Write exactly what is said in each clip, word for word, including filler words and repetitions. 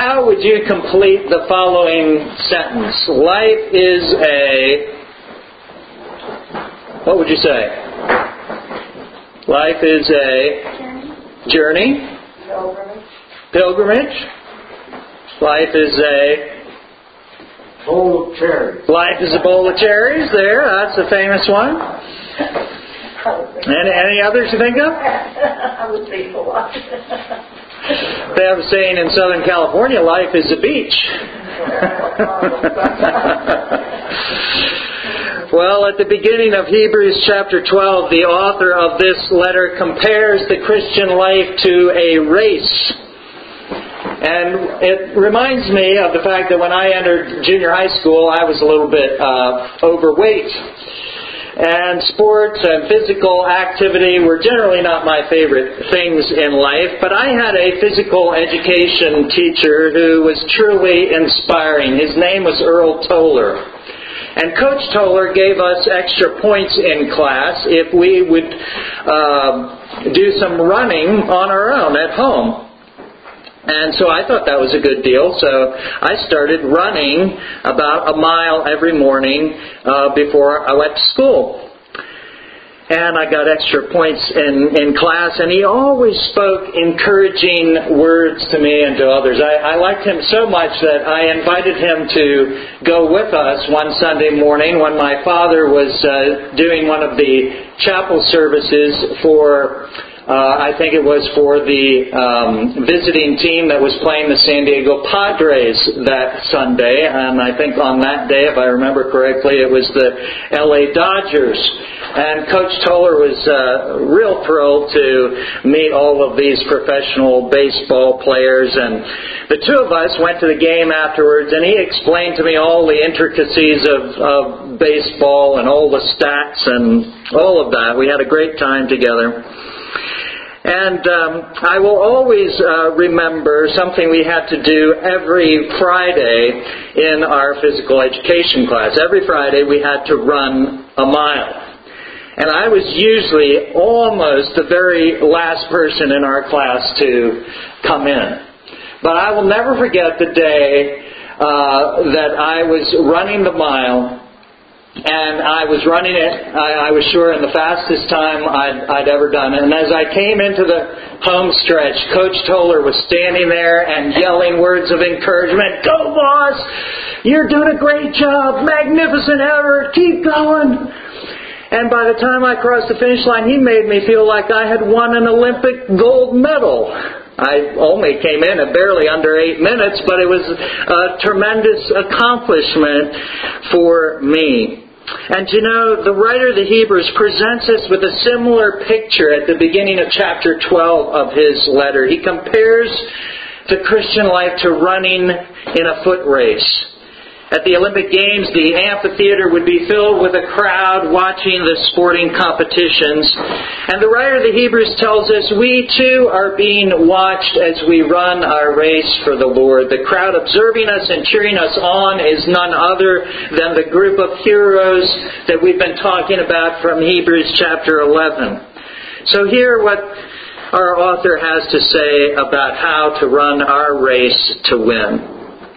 how would you complete the following sentence? Life is a... What would you say? Life is a journey. Pilgrimage. Pilgrimage. Life is a... Bowl of cherries. Life is a bowl of cherries. There, that's a famous one. Any, any others you think of? I would think a lot. They have a saying in Southern California, life is a beach. Well, at the beginning of Hebrews chapter twelve, the author of this letter compares the Christian life to a race. And it reminds me of the fact that when I entered junior high school, I was a little bit uh, overweight. And sports and physical activity were generally not my favorite things in life, but I had a physical education teacher who was truly inspiring. His name was Earl Toller. And Coach Toller gave us extra points in class if we would uh, do some running on our own at home. And so I thought that was a good deal, so I started running about a mile every morning uh, before I went to school. And I got extra points in, in class, and he always spoke encouraging words to me and to others. I, I liked him so much that I invited him to go with us one Sunday morning when my father was uh, doing one of the chapel services for... Uh, I think it was for the um, visiting team that was playing the San Diego Padres that Sunday. And I think on that day, if I remember correctly, it was the L A Dodgers. And Coach Toller was uh, real thrilled to meet all of these professional baseball players. And the two of us went to the game afterwards, and he explained to me all the intricacies of, of baseball and all the stats and all of that. We had a great time together. And um, I will always uh, remember something we had to do every Friday in our physical education class. Every Friday we had to run a mile. And I was usually almost the very last person in our class to come in. But I will never forget the day uh, that I was running the mile. And I was running it, I, I was sure, in the fastest time I'd, I'd ever done. And as I came into the home stretch, Coach Toller was standing there and yelling words of encouragement. Go, boss! You're doing a great job! Magnificent effort! Keep going! And by the time I crossed the finish line, he made me feel like I had won an Olympic gold medal. I only came in at barely under eight minutes, but it was a tremendous accomplishment for me. And you know, the writer of the Hebrews presents us with a similar picture at the beginning of chapter twelve of his letter. He compares the Christian life to running in a foot race. At the Olympic Games, the amphitheater would be filled with a crowd watching the sporting competitions. And the writer of the Hebrews tells us we too are being watched as we run our race for the Lord. The crowd observing us and cheering us on is none other than the group of heroes that we've been talking about from Hebrews chapter eleven. So hear what our author has to say about how to run our race to win.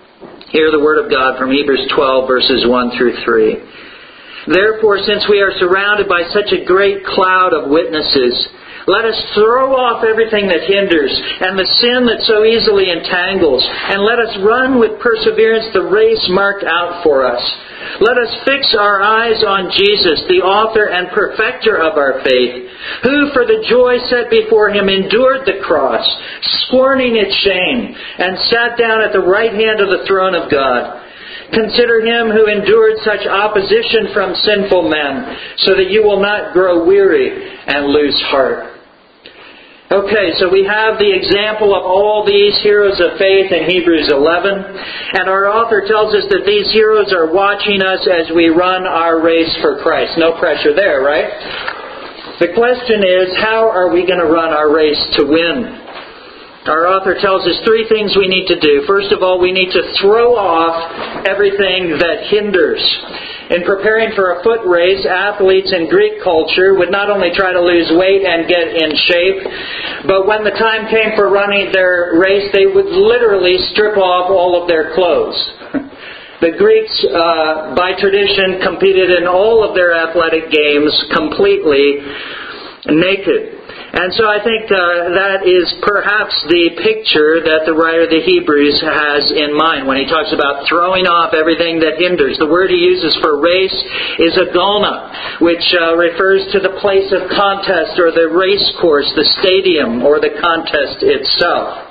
Hear the word of God from Hebrews twelve, verses one through three. Therefore, since we are surrounded by such a great cloud of witnesses, let us throw off everything that hinders and the sin that so easily entangles, and let us run with perseverance the race marked out for us. Let us fix our eyes on Jesus, the author and perfecter of our faith, who for the joy set before him endured the cross, scorning its shame, and sat down at the right hand of the throne of God. Consider him who endured such opposition from sinful men, so that you will not grow weary and lose heart. Okay, so we have the example of all these heroes of faith in Hebrews eleven. And our author tells us that these heroes are watching us as we run our race for Christ. No pressure there, right? The question is, how are we going to run our race to win? Our author tells us three things we need to do. First of all, we need to throw off everything that hinders. In preparing for a foot race, athletes in Greek culture would not only try to lose weight and get in shape, but when the time came for running their race, they would literally strip off all of their clothes. The Greeks, uh, by tradition, competed in all of their athletic games completely naked. And so I think uh, that is perhaps the picture that the writer of the Hebrews has in mind when he talks about throwing off everything that hinders. The word he uses for race is agona, which uh, refers to the place of contest or the race course, the stadium, or the contest itself.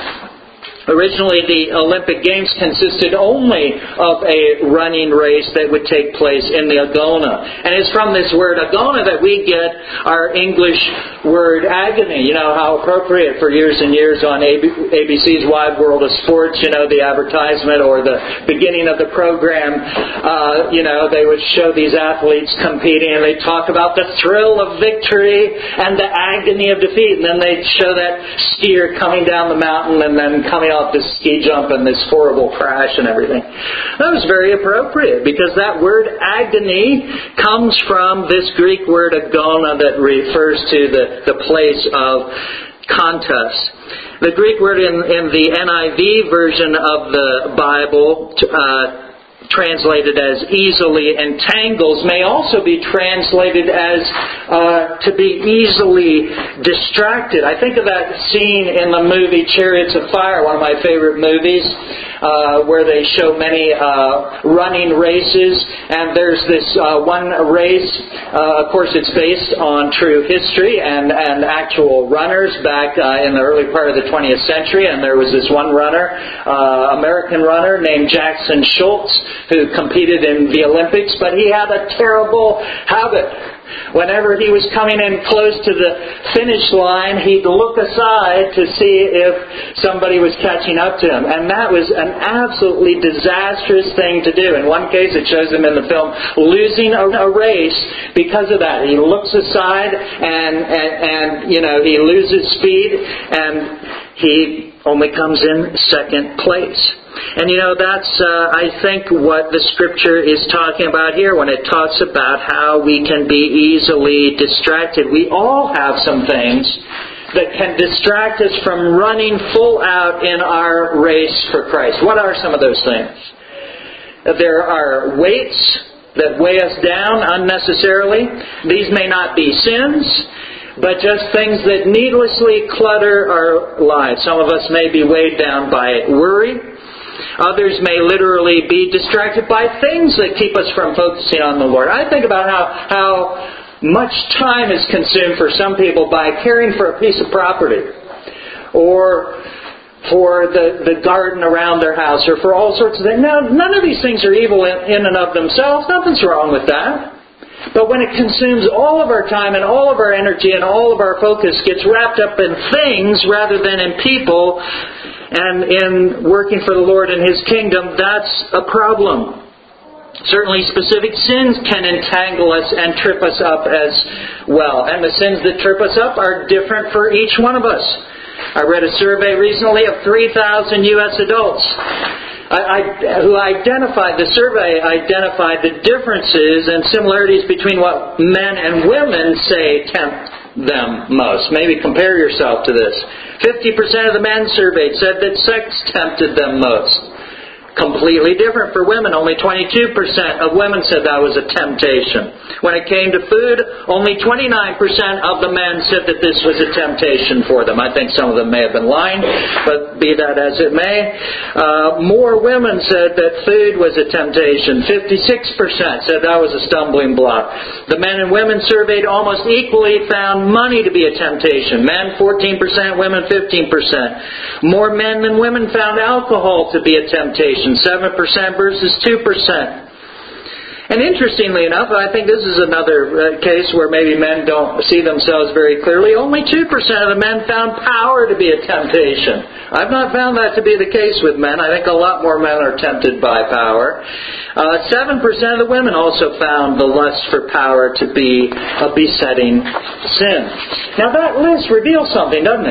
Originally, the Olympic Games consisted only of a running race that would take place in the agona. And it's from this word agona that we get our English word agony. You know, how appropriate for years and years on A B C's Wide World of Sports, you know, the advertisement or the beginning of the program, uh, you know, they would show these athletes competing and they'd talk about the thrill of victory and the agony of defeat. And then they'd show that skier coming down the mountain and then coming off this ski jump and this horrible crash and everything. That was very appropriate because that word agony comes from this Greek word agona that refers to the, the place of contest. The Greek word in, in the N I V version of the Bible, uh, translated as easily entangles, may also be translated as uh, to be easily distracted. I think of that scene in the movie Chariots of Fire, one of my favorite movies, uh, where they show many uh, running races, and there's this uh, one race, uh, of course it's based on true history and, and actual runners back uh, in the early part of the twentieth century, and there was this one runner, uh, American runner named Jackson Schultz, who competed in the Olympics, but he had a terrible habit. Whenever he was coming in close to the finish line, he'd look aside to see if somebody was catching up to him. And that was an absolutely disastrous thing to do. In one case, it shows him in the film losing a, a race because of that. He looks aside and, and, and, you know, he loses speed and he only comes in second place. And you know, that's, uh, I think, what the Scripture is talking about here when it talks about how we can be easily distracted. We all have some things that can distract us from running full out in our race for Christ. What are some of those things? There are weights that weigh us down unnecessarily. These may not be sins, but just things that needlessly clutter our lives. Some of us may be weighed down by worry. Others may literally be distracted by things that keep us from focusing on the Lord. I think about how, how much time is consumed for some people by caring for a piece of property, or for the, the garden around their house, or for all sorts of things. Now, none of these things are evil in, in and of themselves. Nothing's wrong with that. But when it consumes all of our time and all of our energy and all of our focus gets wrapped up in things rather than in people and in working for the Lord and His kingdom, that's a problem. Certainly specific sins can entangle us and trip us up as well. And the sins that trip us up are different for each one of us. I read a survey recently of three thousand U S adults I, I, who identified, the survey identified the differences and similarities between what men and women say tempt them most. Maybe compare yourself to this. fifty percent of the men surveyed said that sex tempted them most. Completely different for women. Only twenty-two percent of women said that was a temptation. When it came to food, only twenty-nine percent of the men said that this was a temptation for them. I think some of them may have been lying, but be that as it may. Uh, more women said that food was a temptation. fifty-six percent said that was a stumbling block. The men and women surveyed almost equally found money to be a temptation. Men fourteen percent, women fifteen percent. More men than women found alcohol to be a temptation. seven percent versus two percent. And interestingly enough, I think this is another case where maybe men don't see themselves very clearly. Only two percent of the men found power to be a temptation. I've not found that to be the case with men. I think a lot more men are tempted by power. Uh, seven percent of the women also found the lust for power to be a besetting sin. Now that list reveals something, doesn't it?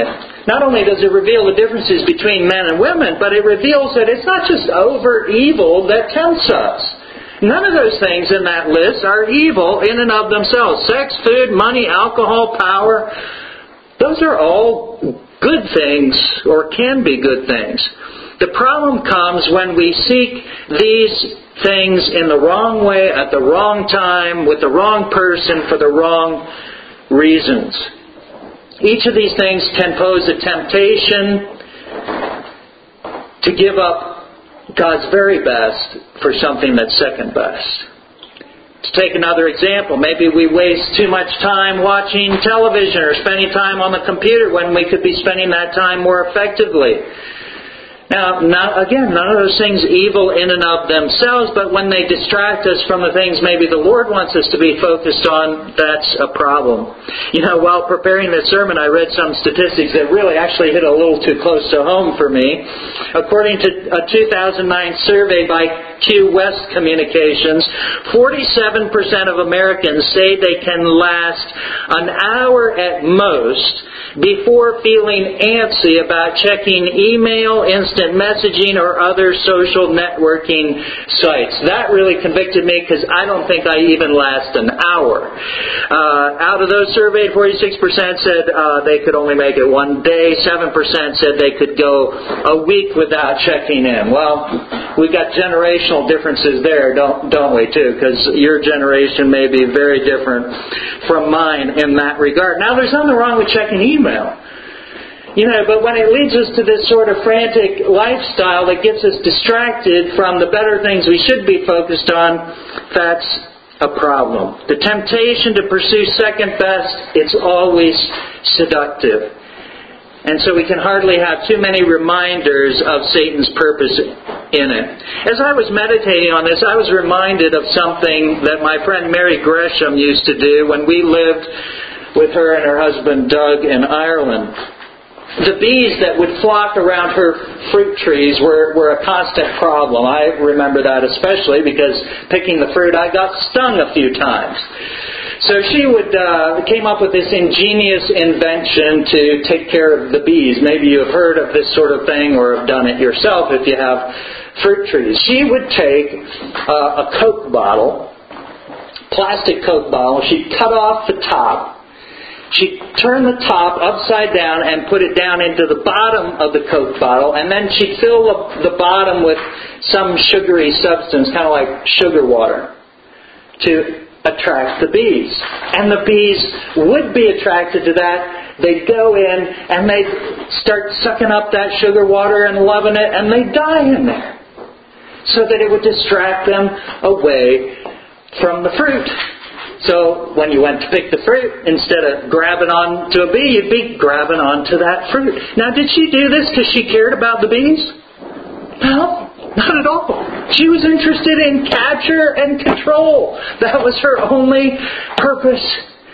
Not only does it reveal the differences between men and women, but it reveals that it's not just overt evil that tempts us. None of those things in that list are evil in and of themselves. Sex, food, money, alcohol, power, those are all good things, or can be good things. The problem comes when we seek these things in the wrong way, at the wrong time, with the wrong person, for the wrong reasons. Each of these things can pose a temptation to give up God's very best for something that's second best. To take another example, maybe we waste too much time watching television or spending time on the computer when we could be spending that time more effectively. Now, not, again, none of those things evil in and of themselves, but when they distract us from the things maybe the Lord wants us to be focused on, that's a problem. You know, while preparing this sermon, I read some statistics that really actually hit a little too close to home for me. According to a two thousand nine survey by Q West Communications, forty-seven percent of Americans say they can last an hour at most before feeling antsy about checking email, instant messaging, or other social networking sites. That really convicted me because I don't think I even last an hour. Uh, out of those surveyed, forty-six percent said uh, they could only make it one day. seven percent said they could go a week without checking in. Well, we've got generational differences there, don't, don't we, too? Because your generation may be very different from mine in that regard. Now, there's nothing wrong with checking email. You know, but when it leads us to this sort of frantic lifestyle that gets us distracted from the better things we should be focused on, that's a problem. The temptation to pursue second best, it's always seductive. And so we can hardly have too many reminders of Satan's purpose in it. As I was meditating on this, I was reminded of something that my friend Mary Gresham used to do when we lived with her and her husband Doug in Ireland. The bees that would flock around her fruit trees were, were a constant problem. I remember that especially because picking the fruit, I got stung a few times. So she would uh, came up with this ingenious invention to take care of the bees. Maybe you've heard of this sort of thing or have done it yourself if you have fruit trees. She would take uh, a Coke bottle, plastic Coke bottle. She'd cut off the top. She'd turn the top upside down and put it down into the bottom of the Coke bottle, and then she'd fill the, the bottom with some sugary substance, kind of like sugar water, to attract the bees. And the bees would be attracted to that. They'd go in and they'd start sucking up that sugar water and loving it, and they'd die in there, so that it would distract them away from the fruit. So when you went to pick the fruit, instead of grabbing on to a bee, you'd be grabbing onto that fruit. Now, did she do this because she cared about the bees? No, not at all. She was interested in capture and control. That was her only purpose.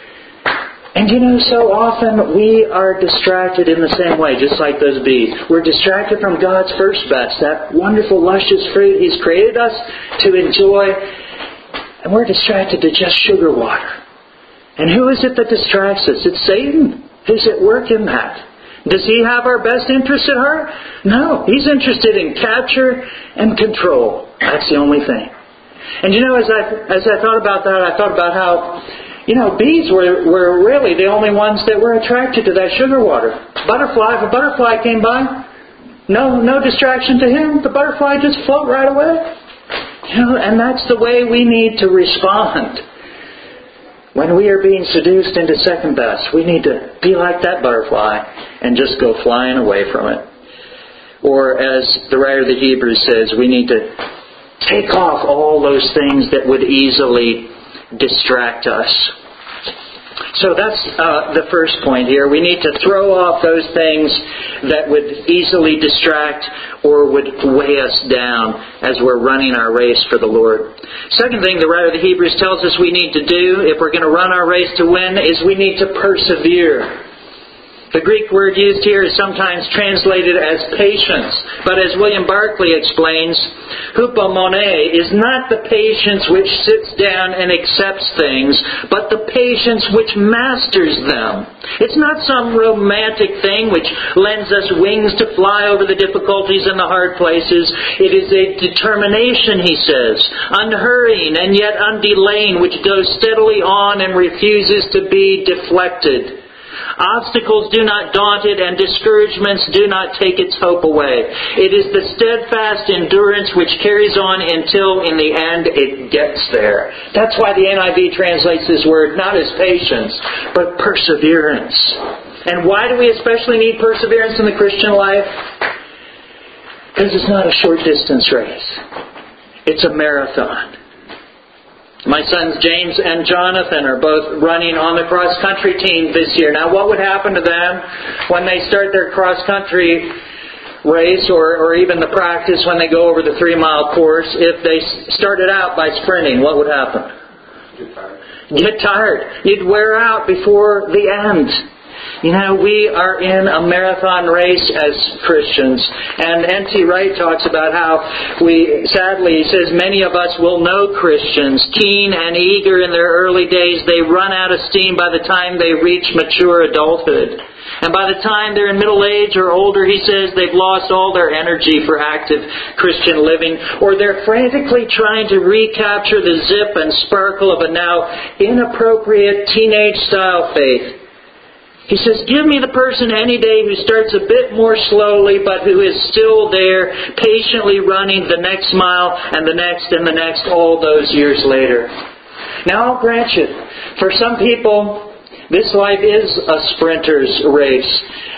And you know, so often we are distracted in the same way, just like those bees. We're distracted from God's first best, that wonderful, luscious fruit He's created us to enjoy. And we're distracted to just sugar water. And who is it that distracts us? It's Satan. Who's at work in that? Does he have our best interest at heart? No. He's interested in capture and control. That's the only thing. And you know, as I as I thought about that, I thought about how, you know, bees were, were really the only ones that were attracted to that sugar water. Butterfly, if a butterfly came by, no, no distraction to him. The butterfly just float right away. You know, and that's the way we need to respond. When we are being seduced into second best, we need to be like that butterfly and just go flying away from it. Or as the writer of the Hebrews says, we need to take off all those things that would easily distract us. So that's uh, the first point here. We need to throw off those things that would easily distract or would weigh us down as we're running our race for the Lord. Second thing the writer of the Hebrews tells us we need to do if we're going to run our race to win is we need to persevere. The Greek word used here is sometimes translated as patience. But as William Barclay explains, hupomone is not the patience which sits down and accepts things, but the patience which masters them. It's not some romantic thing which lends us wings to fly over the difficulties and the hard places. It is a determination, he says, unhurrying and yet undelaying, which goes steadily on and refuses to be deflected. Obstacles do not daunt it, and discouragements do not take its hope away. It is the steadfast endurance which carries on until, in the end, it gets there. That's why the N I V translates this word not as patience, but perseverance. And why do we especially need perseverance in the Christian life? Because it's not a short distance race. It's a marathon. My sons James and Jonathan are both running on the cross-country team this year. Now, what would happen to them when they start their cross-country race or, or even the practice when they go over the three-mile course? If they started out by sprinting, what would happen? Get tired. Get tired. You'd wear out before the end. You know, we are in a marathon race as Christians. And N T Wright talks about how we, sadly, he says, many of us will know Christians, keen and eager in their early days. They run out of steam by the time they reach mature adulthood. And by the time they're in middle age or older, he says, they've lost all their energy for active Christian living. Or they're frantically trying to recapture the zip and sparkle of a now inappropriate teenage-style faith. He says, give me the person any day who starts a bit more slowly, but who is still there, patiently running the next mile and the next and the next all those years later. Now, I'll grant you, for some people, this life is a sprinter's race.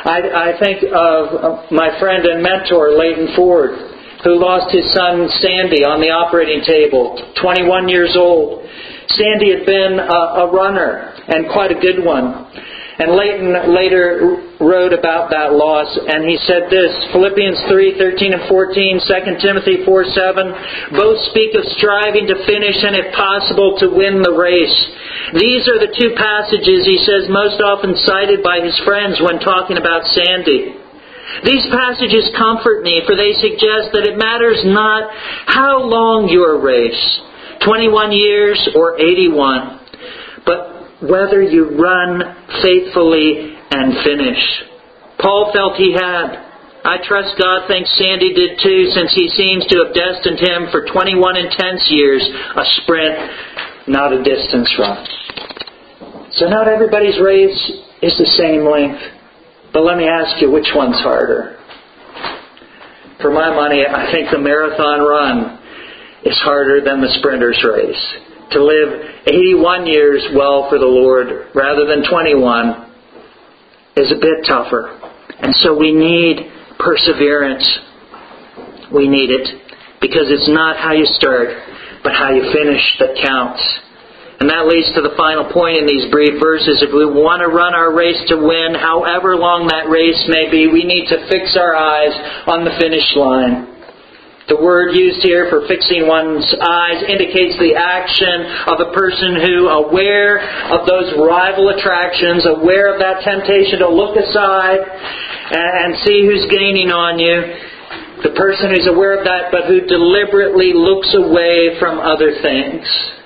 I, I think of my friend and mentor, Leighton Ford, who lost his son Sandy on the operating table, twenty-one years old. Sandy had been a, a runner, and quite a good one. And Leighton later wrote about that loss, and he said this, Philippians three, thirteen and fourteen, Second Timothy four, seven, both speak of striving to finish and, if possible, to win the race. These are the two passages, he says, most often cited by his friends when talking about Sandy. These passages comfort me, for they suggest that it matters not how long your race, twenty-one years or eighty-one, but whether you run faithfully and finish. Paul felt he had. I trust God thinks Sandy did too, since He seems to have destined him for twenty-one intense years, a sprint, not a distance run. So not everybody's race is the same length. But let me ask you, which one's harder? For my money, I think the marathon run is harder than the sprinter's race. To live eighty-one years well for the Lord rather than twenty-one is a bit tougher. And so we need perseverance. We need it because it's not how you start, but how you finish that counts. And that leads to the final point in these brief verses. If we want to run our race to win, however long that race may be, we need to fix our eyes on the finish line. The word used here for fixing one's eyes indicates the action of a person who, aware of those rival attractions, aware of that temptation to look aside and see who's gaining on you, the person who's aware of that but who deliberately looks away from other things.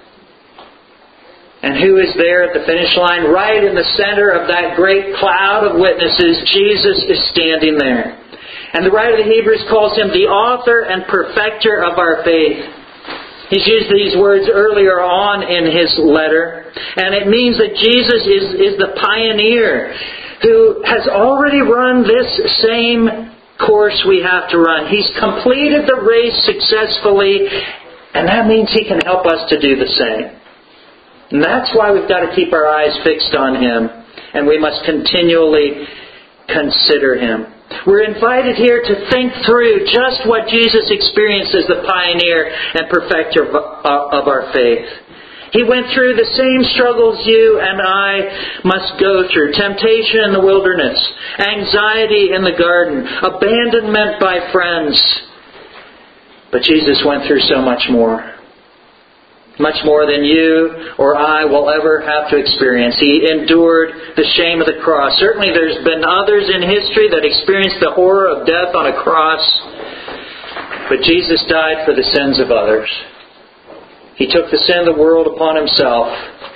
And who is there at the finish line? Right in the center of that great cloud of witnesses, Jesus is standing there. And the writer of the Hebrews calls Him the author and perfecter of our faith. He's used these words earlier on in his letter. And it means that Jesus is, is the pioneer who has already run this same course we have to run. He's completed the race successfully, and that means He can help us to do the same. And that's why we've got to keep our eyes fixed on Him, and we must continually consider Him. We're invited here to think through just what Jesus experienced as the pioneer and perfecter of our faith. He went through the same struggles you and I must go through. Temptation in the wilderness, anxiety in the garden, abandonment by friends. But Jesus went through so much more. much more than you or I will ever have to experience. He endured the shame of the cross. Certainly there's been others in history that experienced the horror of death on a cross, but Jesus died for the sins of others. He took the sin of the world upon Himself,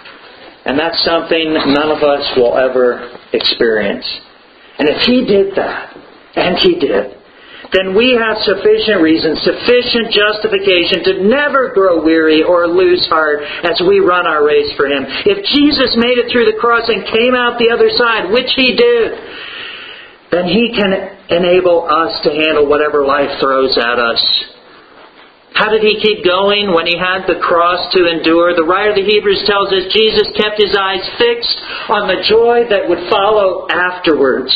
and that's something none of us will ever experience. And if He did that, and He did, then we have sufficient reason, sufficient justification to never grow weary or lose heart as we run our race for Him. If Jesus made it through the cross and came out the other side, which He did, then He can enable us to handle whatever life throws at us. How did He keep going when He had the cross to endure? The writer of the Hebrews tells us Jesus kept His eyes fixed on the joy that would follow afterwards.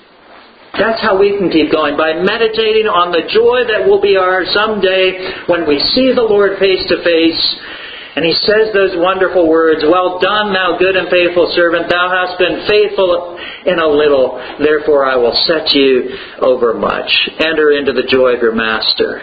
That's how we can keep going, by meditating on the joy that will be ours someday when we see the Lord face to face. And He says those wonderful words, "Well done, thou good and faithful servant. Thou hast been faithful in a little. Therefore I will set you over much. Enter into the joy of your master."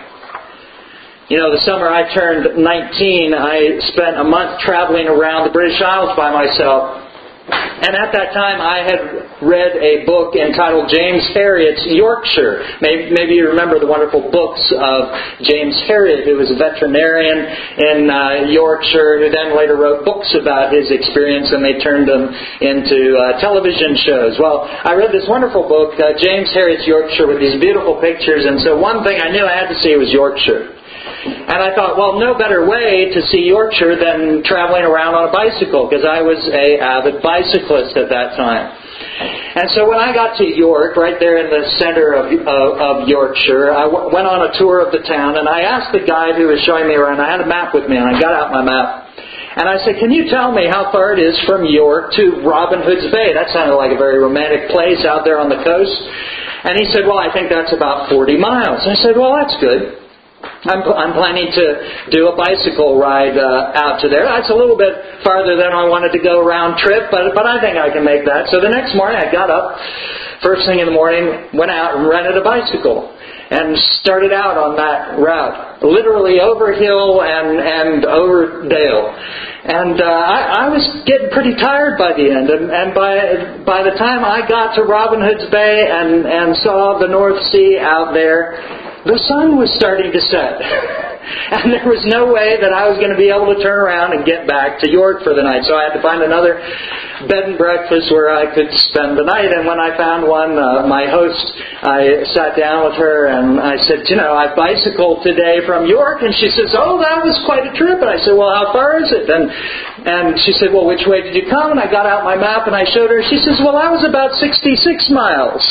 You know, the summer I turned nineteen, I spent a month traveling around the British Isles by myself. And at that time, I had read a book entitled James Herriot's Yorkshire. Maybe, maybe you remember the wonderful books of James Herriot, who was a veterinarian in uh, Yorkshire, who then later wrote books about his experience, and they turned them into uh, television shows. Well, I read this wonderful book, uh, James Herriot's Yorkshire, with these beautiful pictures, and so one thing I knew I had to see was Yorkshire. And I thought, well, no better way to see Yorkshire than traveling around on a bicycle, because I was an avid bicyclist at that time. And so when I got to York, right there in the center of, of, of Yorkshire, I w- went on a tour of the town, and I asked the guide who was showing me around, I had a map with me, and I got out my map. And I said, "Can you tell me how far it is from York to Robin Hood's Bay?" That sounded like a very romantic place out there on the coast. And he said, "Well, I think that's about forty miles. I said, "Well, that's good. I'm, I'm planning to do a bicycle ride uh, out to there. That's a little bit farther than I wanted to go round trip, but but I think I can make that." So the next morning I got up, first thing in the morning, went out and rented a bicycle and started out on that route, literally over hill and, and over dale. And uh, I, I was getting pretty tired by the end, and, and by by the time I got to Robin Hood's Bay and, and saw the North Sea out there, the sun was starting to set. And there was no way that I was going to be able to turn around and get back to York for the night. So I had to find another bed and breakfast where I could spend the night. And when I found one, uh, my host, I sat down with her and I said, "You know, I bicycled today from York." And she says, "Oh, that was quite a trip." And I said, "Well, how far is it?" And and she said, "Well, which way did you come?" And I got out my map and I showed her. She says, "Well, that was about sixty-six miles.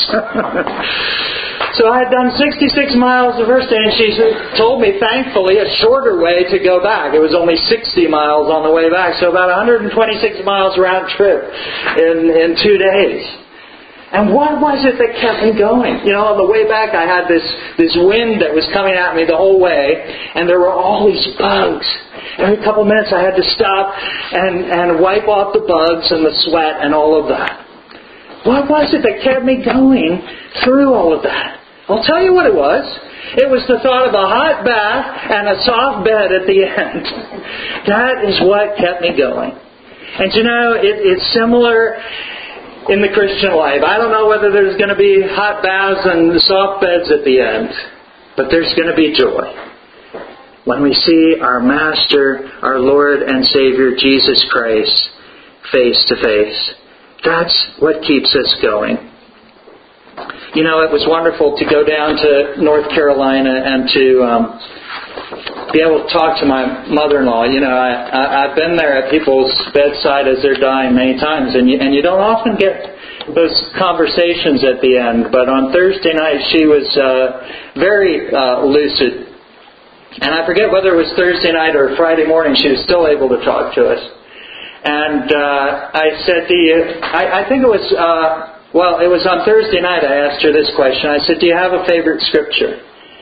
So I had done sixty-six miles the first day, and she told me, thankfully, a shorter way to go back. It was only sixty miles on the way back, so about one hundred twenty-six miles round trip in, in two days. And what was it that kept me going? You know, on the way back, I had this, this wind that was coming at me the whole way, and there were all these bugs. Every couple minutes I had to stop and, and wipe off the bugs and the sweat and all of that. What was it that kept me going through all of that? I'll tell you what it was. It was the thought of a hot bath and a soft bed at the end. That is what kept me going. And you know, it, it's similar in the Christian life. I don't know whether there's going to be hot baths and soft beds at the end, but there's going to be joy when we see our Master, our Lord and Savior, Jesus Christ, face to face. That's what keeps us going. You know, it was wonderful to go down to North Carolina and to um, be able to talk to my mother-in-law. You know, I, I, I've been there at people's bedside as they're dying many times, and you, and you don't often get those conversations at the end. But on Thursday night, she was uh, very uh, lucid. And I forget whether it was Thursday night or Friday morning, she was still able to talk to us. And uh, I said, do you, I, I think it was... Uh, Well, it was on Thursday night I asked her this question. I said, "Do you have a favorite scripture?"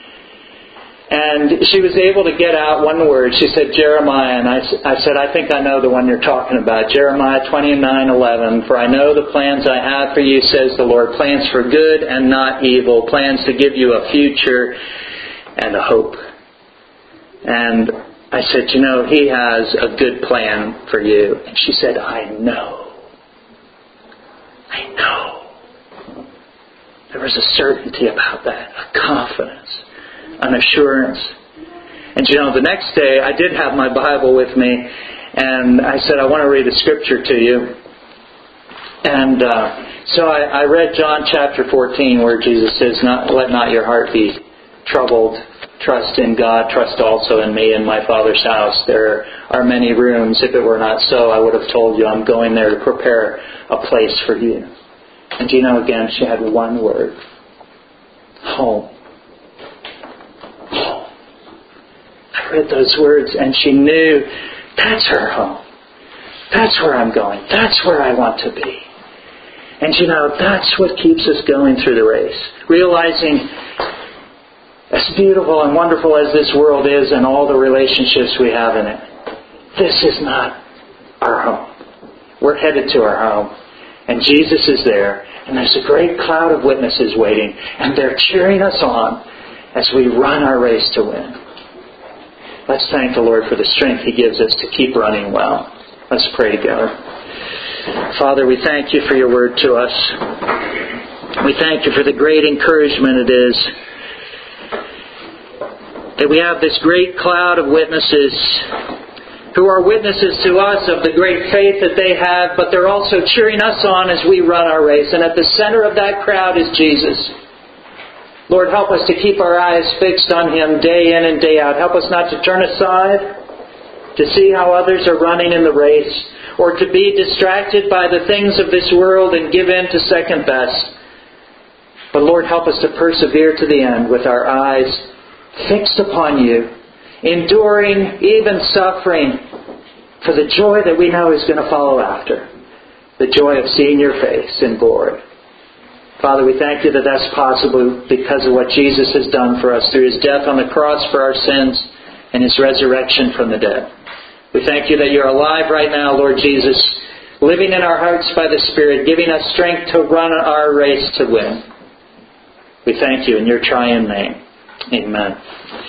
And she was able to get out one word. She said, "Jeremiah." And I, I said, "I think I know the one you're talking about. Jeremiah twenty-nine eleven. For I know the plans I have for you, says the Lord. Plans for good and not evil. Plans to give you a future and a hope." And I said, you know, He has a good plan for you. And she said, I know. I know. There was a certainty about that, a confidence, an assurance. And you know, the next day I did have my Bible with me, and I said, I want to read a scripture to you. And uh, so I, I read John chapter fourteen, where Jesus says, "Not let not your heart be troubled. Trust in God. Trust also in me. In my Father's house there are many rooms. If it were not so, I would have told you I'm going there to prepare a place for you." And you know, again, she had one word. Home. Home. I read those words and she knew that's her home. That's where I'm going. That's where I want to be. And you know, that's what keeps us going through the race. Realizing, as beautiful and wonderful as this world is and all the relationships we have in it, this is not our home. We're headed to our home. And Jesus is there. And there's a great cloud of witnesses waiting. And they're cheering us on as we run our race to win. Let's thank the Lord for the strength He gives us to keep running well. Let's pray together. Father, we thank You for Your word to us. We thank You for the great encouragement it is that we have this great cloud of witnesses who are witnesses to us of the great faith that they have, but they're also cheering us on as we run our race. And at the center of that crowd is Jesus. Lord, help us to keep our eyes fixed on Him day in and day out. Help us not to turn aside to see how others are running in the race, or to be distracted by the things of this world and give in to second best. But Lord, help us to persevere to the end with our eyes fixed upon You, enduring even suffering for the joy that we know is going to follow after. The joy of seeing Your face in glory. Father, we thank You that that's possible because of what Jesus has done for us through His death on the cross for our sins and His resurrection from the dead. We thank You that You're alive right now, Lord Jesus, living in our hearts by the Spirit, giving us strength to run our race to win. We thank You in Your triune name. Amen.